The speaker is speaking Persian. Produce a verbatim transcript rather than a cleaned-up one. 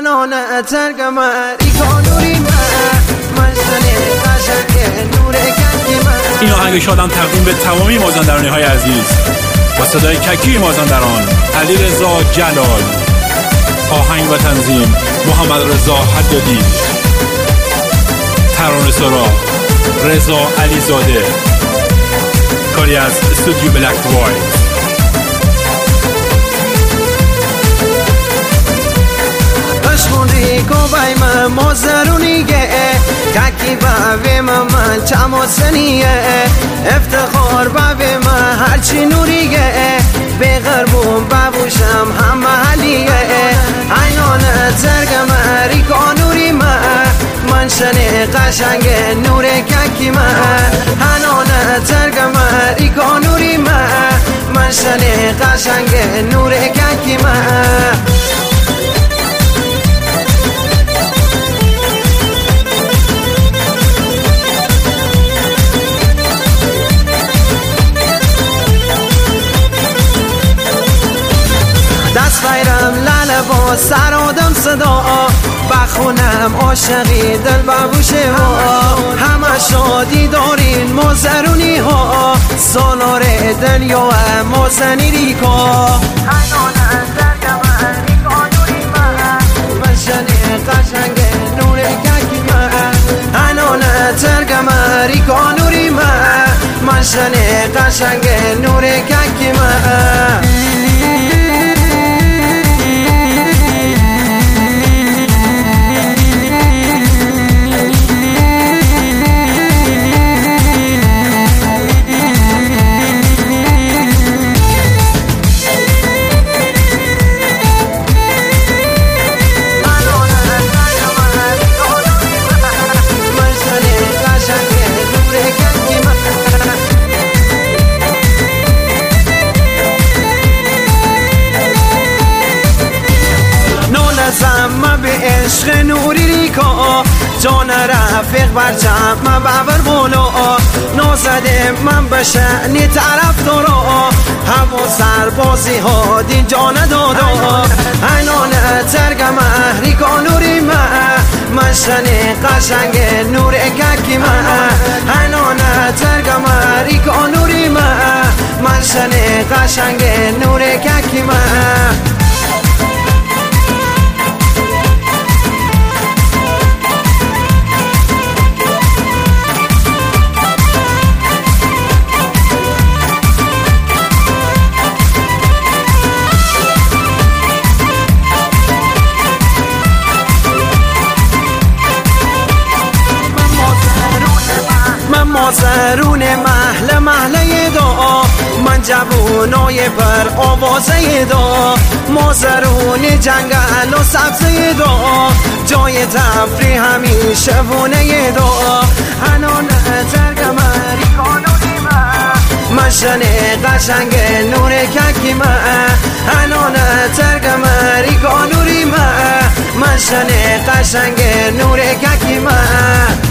هنانه ترگم ریکانوری من شنه قشنگ نور ککی من. این آهنگ شادم تقدیم به تمامی مازندرانی های عزیز با صدای ککی مازندران، علیرضا جلال. آهنگ و تنظیم محمد رضا حدادی. ترانه سرا رضا علیزاده. کاری از استودیو بلک وایت. خوندی کوبای من مازرونیه ککی باوی من من چماسنیه افتخار باوی من هرچی نوریه به غربون بابوشم هم محلیه عینانه ترگم ریکانوری من من شنه قشنگ نور ککی من هنانه ترگم ریکانوری من من شنه قشنگ نور ککی من. دست بیرم لاله با سر آدم صدا بخونم عاشقی دل ببوشه ها همه شادی دارین مازرونی ها سالار دنیا مازنی ریکا هنانه درگم ریکانوری من من شنه قشنگ نور ککی من هنانه درگم ریکانوری من من شنه قشنگ نور ککی من. زم به عشق نوری ریکا جان رفیق برچم من ببر بالا نازده من به شأنی طرف دارا هوا سربازی ها دین جان دادا اینانه ترگم ریکانوری من من شنه قشنگ نور ککی من اینانه ترگم ریکانوری من من شنه قشنگ نور ککی من. مازرون محل محله دا من جوونای پر آوازه دا مازرون جنگل و سبزه دا جای تفریح همیشه وونه دا هنانه ترگم ریکانوری من من شنه قشنگ نور ککی من هنانه ترگم ریکانوری من من شنه قشنگ نور ککی من.